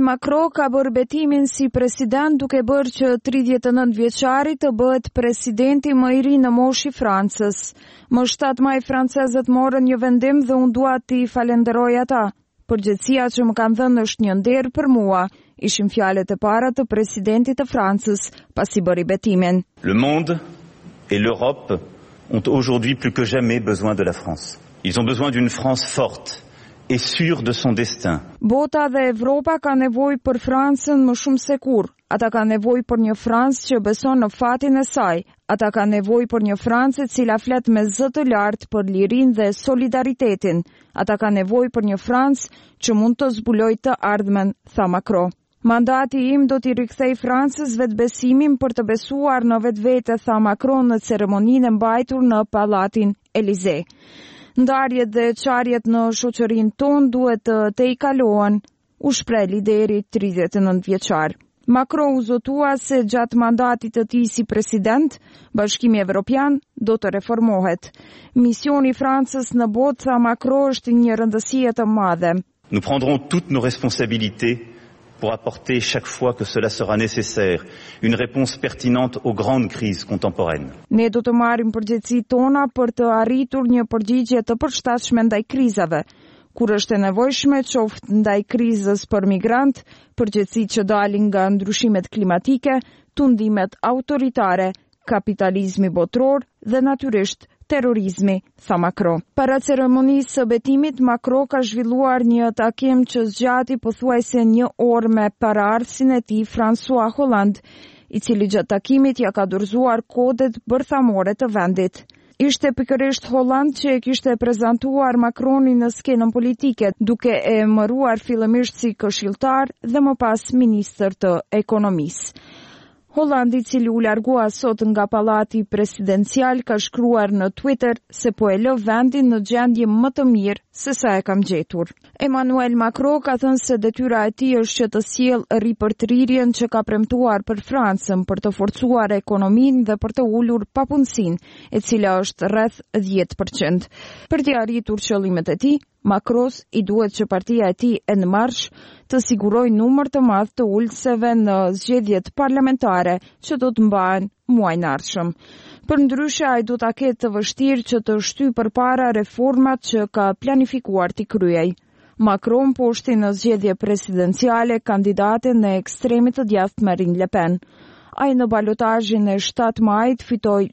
Macron ka bërë betimin si president duke bërë që 39 vjeçari të bëhet presidenti më i ri në moshë i Francës. Më 7 maj francezët morën një vendim dhe unë dua t'i falenderoj ata. Përgjegjësia që më kanë dhënë është një nder për mua, ishin fjalët e para të presidentit të Francës pasi bëri betimin. Le monde et l'Europe ont aujourd'hui plus que jamais besoin de la France. Ils ont besoin d'une France forte et sûre de son destin. Bota dhe Evropa ka nevojë për Francën më shumë se kurrë. Ata ka nevojë për një Francë që beson në fatin e saj. Ata ka nevojë për një Francë e cila flet me zë të lartë për lirinë dhe solidaritetin. Ata ka nevojë për një Francë që mund të zbulojë të ardhmen, tha Macron. Mandati im do t'i rikthej Francës vetbesimin për të besuar në vetvete, tha Macron në ceremoninë e mbajtur në Pallatin Elysee. Ndarjet dhe çarjet në shoqërinë tonë duhet të i kalohen, u shpreh lideri 39 vjeçar. Macron u zotua se gjatë mandatit të tij si president, Bashkimi Evropian do të reformohet. Misioni i Francës në botë, tha Macron, është një rëndësi e madhe. Nous prendrons toutes nos responsabilités pour apporter chaque fois que cela sera nécessaire une réponse pertinente aux grandes crises contemporaines. Ne do të marrim përgjegjësitë tona për të arritur një përgjigje të përshtatshme ndaj krizave. Kur është e nevojshme, qoftë ndaj krizës për migrant, përgjegjësitë që dalin nga ndryshimet klimatike, tundimet autoritare, kapitalizmi botror dhe natyrisht terrorizmi, tha Macron. Para ceremonisë së betimit, Macron ka zhvilluar një takim që zgjati pothuajse një orë me paraardhësin e tij François Hollande, i cili gjatë takimit ja ka dorëzuar kodet bërthamore të vendit. Ishte pikërisht Hollande që e kishte prezantuar Macronin në skenën politike, duke e emëruar fillimisht si këshilltar dhe më pas ministër të ekonomisë. Hollande, i cili u largua sot nga pallati presidencial, ka shkruar në Twitter se po e lë vendin në gjendje më të mirë se sa e kam gjetur. Emmanuel Macron ka thënë se detyra e tij është që të sjellë ripërtrirjen që ka premtuar për Francën për të forcuar ekonominë dhe për të ulur papunësinë, e cila është rreth 10%. Për të arritur qëllimet e tij, Macron i duhet që partia e tij En Marche të sigurojë numër të madh të ulëseve në zgjedhjet parlamentare që do të mbahen muajin e ardhshëm. Përndryshe, ai do ta ketë të vështirë që të shtyjë përpara reformat që ka planifikuar t'i kryej. Macron poshti në zgjedhje presidenciale kandidaten e ekstremit të djathtë Marine Le Pen. Ai në balotazhin e 7 majit fitoi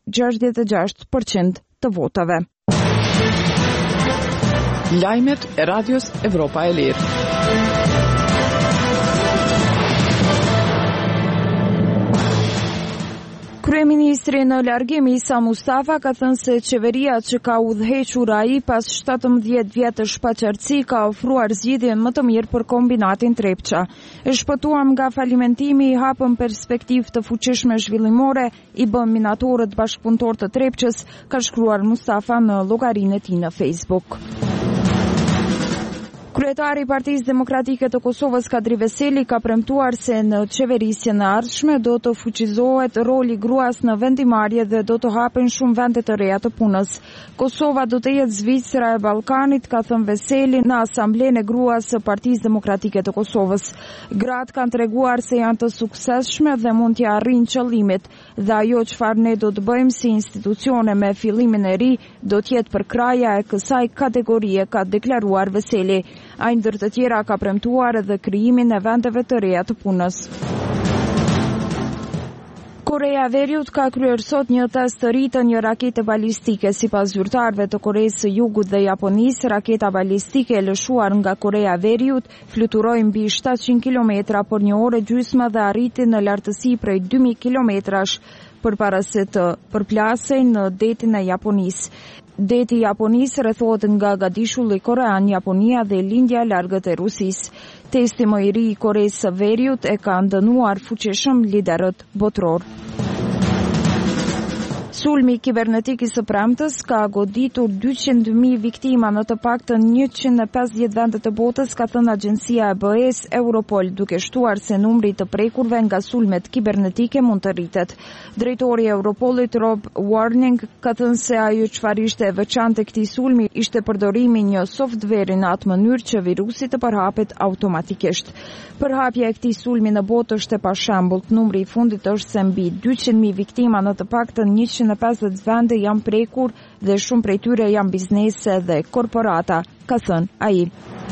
66% të votave. Lajmet e Radios Evropa e Lirë. Kryeministri në largim Isa Mustafa ka thënë se qeveria që ka udhëhequr ai pas 17 vjetësh paqartësi ka ofruar zgjidhjen më të mirë për kombinatin Trepça. E shpëtuam nga falimentimi, i hapëm perspektivë të fuqishme zhvillimore, i bëm minatorët bashkëpunëtor të Trepçës, ka shkruar Mustafa në llogarinë e tij në Facebook. Kryetari i Partisë Demokratike të Kosovës Kadri Veseli ka premtuar se në qeverisjen e ardhshme do të fuqizohet roli gruas në vendimarrje dhe do të hapen shumë vende të reja të punës. Kosova do të jetë Zvicra e Ballkanit, ka thënë Veseli në Asamblenë e Gruas së Partisë Demokratike të Kosovës. Gratë kanë treguar se janë të suksesshme dhe mund t'ia arrijnë qëllimit, dhe ajo çfarë ne do të bëjmë si institucione me fillimin e ri do të jetë përkraja e kësaj kategorie, ka deklaruar Veseli. Ai ndër të tjera ka premtuar edhe krijimin e vendeve të reja të punës. Korea e Veriut ka kryer sot një test të ri të një rakete balistike. Sipas zyrtarëve të Koreas së Jugut dhe Japonisë, raketa balistike e lëshuar nga Korea e Veriut fluturoi mbi 700 kilometra për një orë e gjysmë dhe arriti në lartësi prej 2000 kilometrash përpara se të përplasej në detin e Japonisë. Deti i Japonisë rrethohet nga gadishulli korean, Japonia dhe lindja e largët e Rusisë. Testi më i ri i Koreas së Veriut e ka ndënuar fuqishëm liderët botror. Sulmi kibernetik I së premtës ka goditur 200.000 viktima në të paktën 150 vende të botës, ka thënë agjencia e BE-s Europol, duke shtuar se numri të prekurve nga sulmet kibernetike mund të rritet. Drejtori I Europolit Rob Warning ka thënë se ajo çfarë ishte e veçantë këtij sulmi ishte përdorimi një softveri në atë mënyrë që virusi të përhapet automatikisht. Përhapja e këtij sulmi në botë është e pashembullt. Numri I fundit është se mbi 200.000 viktima në të paktën 150 vende janë prekur dhe shumë prej tyre janë biznese dhe korporata, ka thënë ai.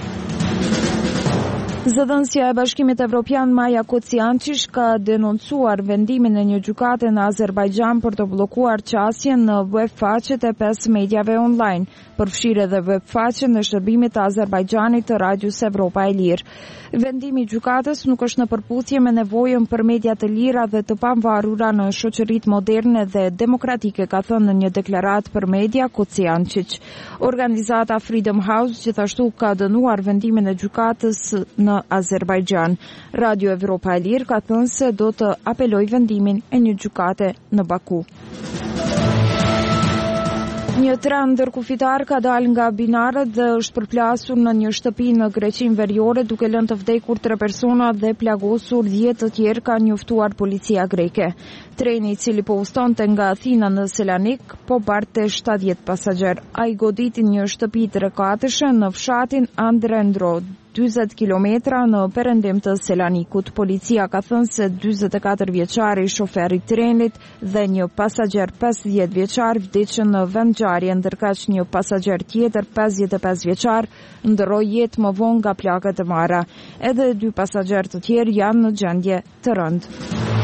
Zëdhënësja e Bashkimit Evropian Maja Kociančić ka denoncuar vendimin e një gjykate në Azerbajxhan për të bllokuar qasjen në web faqet e 5 mediave online, përfshirë edhe web faqen e shërbimit të Azerbajxhanit të Radios Evropa e Lirë. Vendimi I gjykatës nuk është në përputhje me nevojën për media të lira dhe të pavarura në shoqëritë moderne dhe demokratike, ka thënë në një deklaratë për media Kociančić. Organizata Freedom House gjithashtu ka dënuar vendimin e gjykatës në Azerbajxhan. Radio Evropa e Lirë ka thënë se do të apeloj vendimin e një gjykate në Baku. Një tren ndërkufitar ka dalë nga binarët dhe është përplasur në një shtëpi në Greqinë Veriore, duke lënë të vdekur 3 persona dhe plagosur 10 të tjerë, ka njoftuar policia greke. Treni I cili po ustonte nga Athina në Selanik po barte 70 pasagjer. Ai goditi një shtëpi 3-katëshe në fshatin Andrendro, 40 kilometra në perëndim të Selanikut. Policia ka thënë se 44 vjeçari shoferi I trenit dhe një pasagjer 50 vjeçar vdiqën në vendngjarje, ndërkaq një pasagjer tjetër 55 vjeçar ndroi jetë më vonë nga plagët e marra. Edhe 2 pasagjer të tjerë janë në gjendje të rëndë.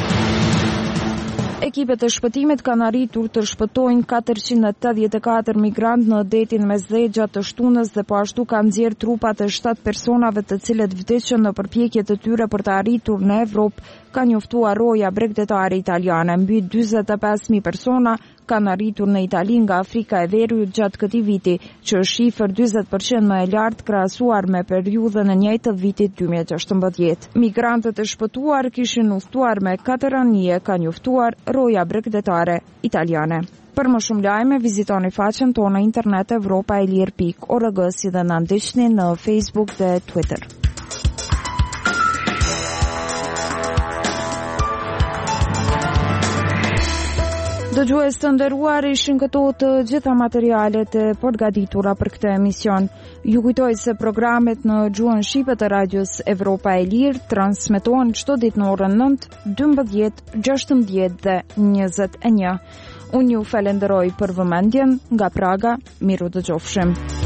Ekipet e shpëtimit kanë arritur të shpëtojnë 484 migrantë në detin Mesdhe gjatë të shtunës dhe po ashtu kanë nxjerrë trupat e 7 personave të cilët vdiqën në përpjekjet e tyre për të arritur në Evropë, ka njoftuar roja bregdetare italiane. Mbi 45.000 persona kanë arritur në Itali nga Afrika e Veriut gjatë këtij viti, që është shifër 40% më e lartë krahasuar me periudhën e njëjtë të vitit 2016. Migrantët e shpëtuar kishin udhëtuar me 4 anije, ka njoftuar roja bregdetare italiane. Për më shumë lajme, vizitoni faqen tonë internet europaelir.org, si dhe na ndiqni në Facebook dhe Twitter. Dëgjues të nderuar, ishin këto të gjitha materialet e përgatitura për këtë emision. Ju kujtoj se programet në gjuhën shqipe të Radios Evropa e Lirë transmetohen çdo ditë në orën 9, 12, 16 dhe 21. Unë ju falenderoj për vëmendjen nga Praga, miru dëgjofshim.